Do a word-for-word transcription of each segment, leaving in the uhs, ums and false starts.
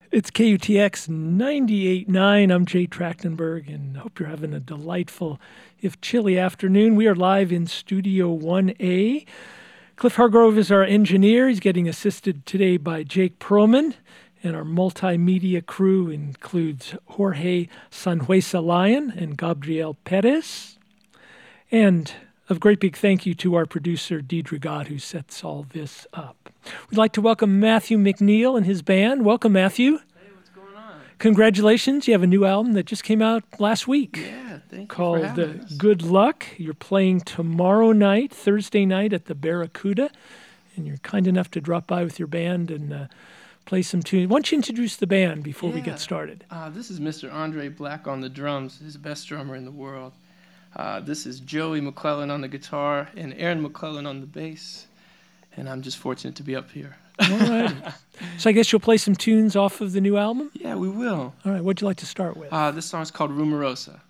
It's K U T X ninety-eight point nine. I'm Jay Trachtenberg, and hope you're having a delightful, if chilly, afternoon. We are live in Studio one A. Cliff Hargrove is our engineer. He's getting assisted today by Jake Perlman, and our multimedia crew includes Jorge Sanhuesa Lyon and Gabriel Perez. And a great big thank you to our producer, Deidre Gott, who sets all this up. We'd like to welcome Matthew McNeil and his band. Welcome, Matthew. Hey, what's going on? Congratulations. You have a new album that just came out last week. Yeah, thank you called for having uh, us. Good Luck. You're playing tomorrow night, Thursday night at the Barracuda, and you're kind enough to drop by with your band and uh, play some tunes. Why don't you introduce the band before yeah. we get started? Uh, this is Mister Andre Black on the drums. He's the best drummer in the world. Uh, this is Joey McClellan on the guitar and Aaron McClellan on the bass. And I'm just fortunate to be up here. All right. So I guess you'll play some tunes off of the new album? Yeah, we will. All right. What'd you like to start with? Uh, this song's called Rumorosa.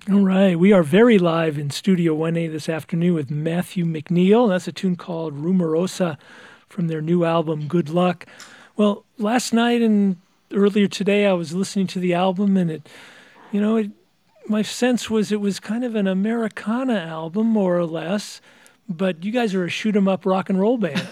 All right. We are very live in Studio one A this afternoon with Matthew McNeil. That's a tune called Rumorosa from their new album, Good Luck. Well, last night and earlier today, I was listening to the album, and it, you know, it, my sense was it was kind of an Americana album, more or less, but you guys are a shoot-'em-up rock and roll band.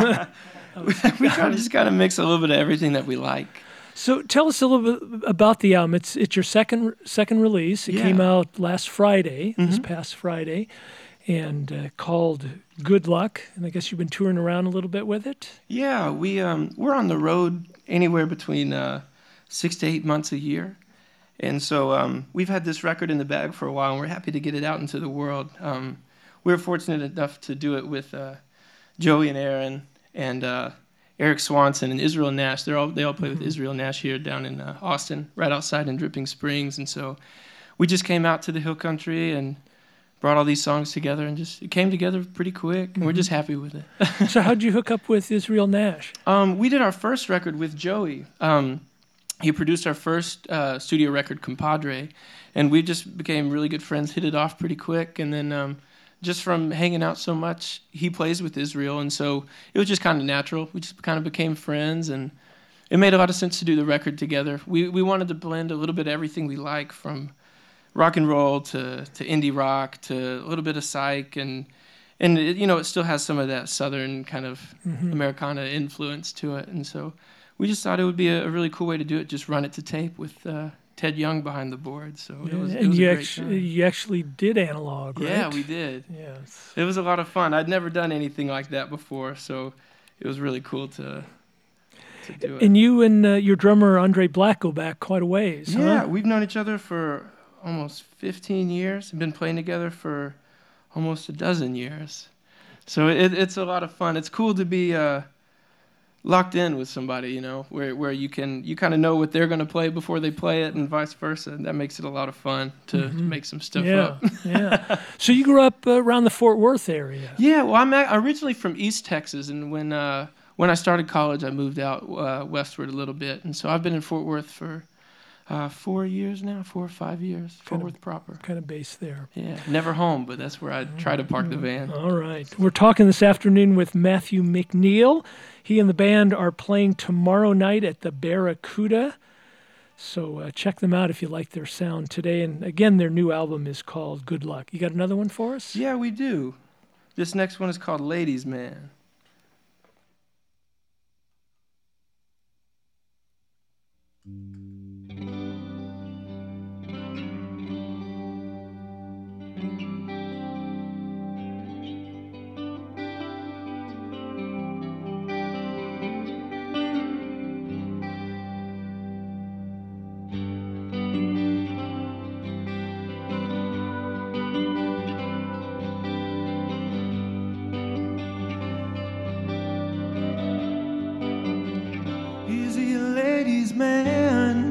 we we try to just kind of mix a little bit of everything that we like. So tell us a little bit about the album. It's it's your second second release. It Yeah. came out last Friday, Mm-hmm. this past Friday, and uh, called Good Luck. And I guess you've been touring around a little bit with it. Yeah, we um we're on the road anywhere between uh, six to eight months a year, and so um, we've had this record in the bag for a while, and we're happy to get it out into the world. Um, we were fortunate enough to do it with uh, Joey and Aaron and uh, Eric Swanson and Israel Nash. They're all they all play with Israel Nash here down in uh, Austin, right outside in Dripping Springs, and so we just came out to the Hill Country and brought all these songs together, and just it came together pretty quick, and we're just happy with it. So how'd you hook up with Israel Nash? Um, we did our first record with Joey. Um, he produced our first uh, studio record, Compadre, and we just became really good friends, hit it off pretty quick, and then um, just from hanging out so much, he plays with Israel, and so it was just kind of natural. We just kind of became friends, and it made a lot of sense to do the record together. We we wanted to blend a little bit of everything we like, from rock and roll to, to indie rock to a little bit of psych, and and it, you know it still has some of that southern kind of Mm-hmm. Americana influence to it, and so we just thought it would be a, a really cool way to do it. Just run it to tape with uh, Ted Young behind the board. So it was, it and was you a great actually time. you actually did analog, right? Yeah, we did. Yes. It was a lot of fun. I'd never done anything like that before, so it was really cool to to do it. And you and uh, your drummer Andre Black go back quite a ways. Yeah, huh? we've known each other for almost fifteen years. We've been playing together for almost a dozen years. So it, it's a lot of fun. It's cool to be uh, locked in with somebody, you know, where where you can you kind of know what they're going to play before they play it, and vice versa. That makes it a lot of fun to, to make some stuff Yeah, up. yeah. So you grew up uh, around the Fort Worth area. Yeah, well, I'm a- originally from East Texas, and when uh, when I started college, I moved out uh, westward a little bit, and so I've been in Fort Worth for uh, four years now, four or five years. Fort Kind of- Worth proper. Kind of based there. Yeah, never home, but that's where I try to park the van. All right. We're talking this afternoon with Matthew McNeil. He and the band are playing tomorrow night at the Barracuda. So uh, check them out if you like their sound today. And again, their new album is called Good Luck. You got another one for us? Yeah, we do. This next one is called Ladies Man. Is he a ladies' man?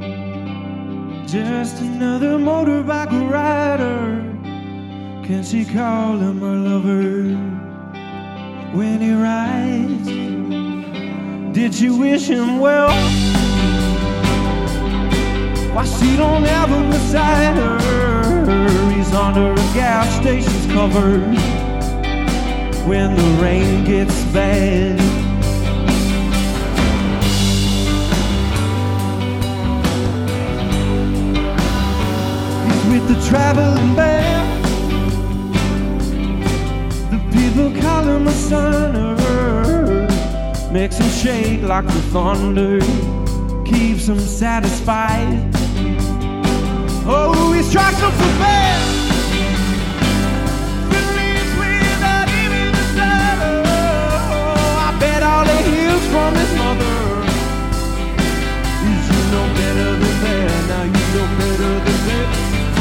Just another motorbike rider? Can she call him her lover when he rides? Did she wish him well? Why she don't have him beside her? He's under a gas station's cover when the rain gets bad. With the traveling band, the people call him a sonner. Makes him shake like the thunder, keeps him satisfied. Oh, he strikes up the band, believes without even a shadow. I bet all he hears from his mother is, you know better than that. Now you know better than that.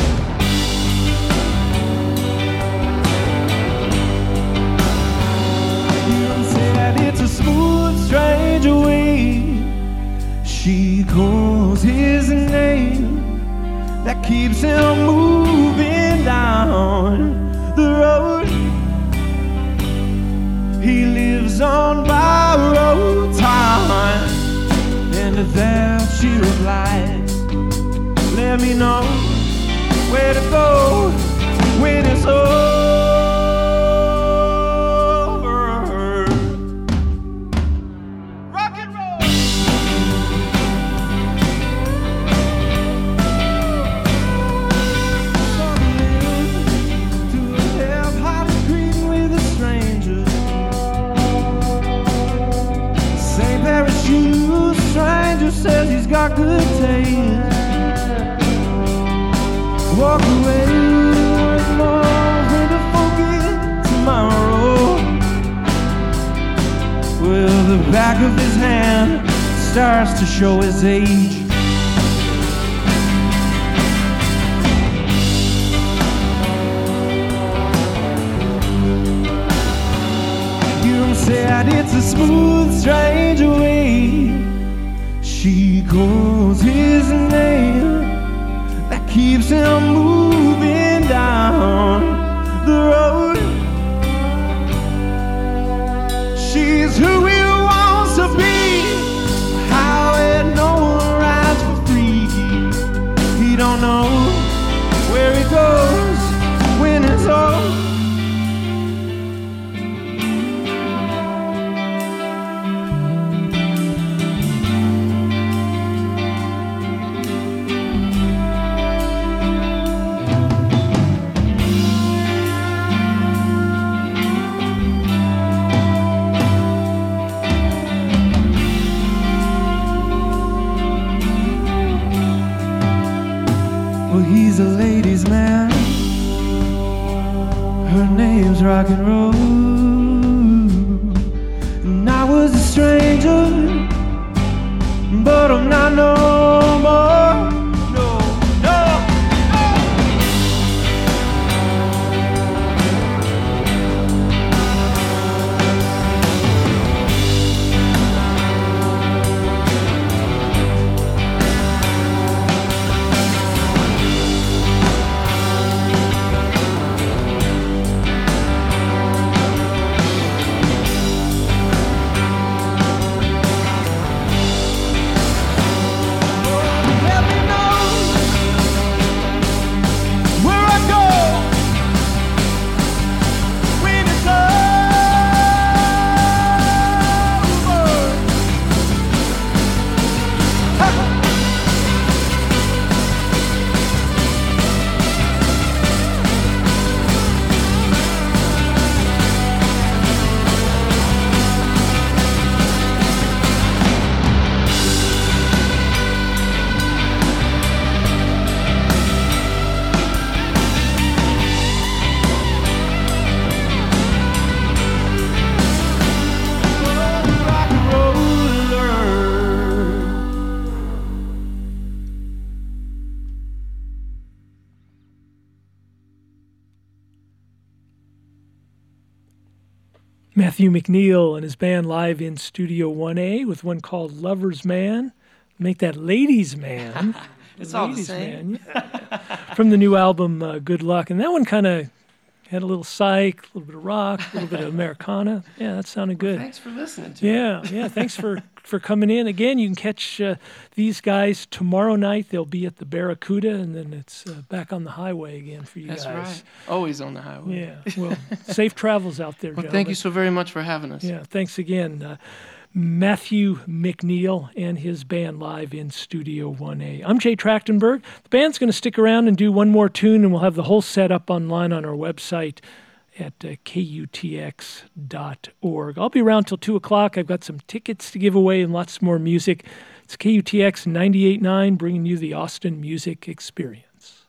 It's a smooth, strange way she calls his name that keeps him moving down the road. He lives on borrowed time, and to that she replied, let me know where to go when it's over. Rock and roll. Some live to have hot screen with a stranger. Same pair of shoes, stranger says he's got good taste. Walk away with more than to forget tomorrow. Well, the back of his hand starts to show his age. You said it's a smooth, strange way she calls his name that keeps him moving down the road. She's who he wants to be, how it no one rides for free. He don't know where he goes when it's over. Well, he's a ladies' man. Her name's rock and roll. And I was a stranger, but I'm not no more. No, no. Let me know where I go when it's over. Ha! Rock and roller. Matthew McNeil and his band live in Studio one A with one called Lover's Man. Make that Ladies' Man. It's all the Ladies' same. Man, yeah. From the new album, uh, Good Luck. And that one kind of had a little psych, a little bit of rock, a little bit of Americana. Yeah, that sounded good. Thanks for listening to it. Yeah, yeah. Thanks for, for coming in. Again, you can catch uh, these guys tomorrow night. They'll be at the Barracuda, and then it's uh, back on the highway again for you That's guys. right. Always on the highway. Yeah, well, safe travels out there, Well, gentlemen. thank you so very much for having us. Yeah, thanks again. Uh, Matthew McNeil and his band live in Studio one A. I'm Jay Trachtenberg. The band's going to stick around and do one more tune, and we'll have the whole set up online on our website at uh, K U T X dot org. I'll be around till two o'clock. I've got some tickets to give away and lots more music. It's K U T X ninety-eight point nine bringing you the Austin Music Experience.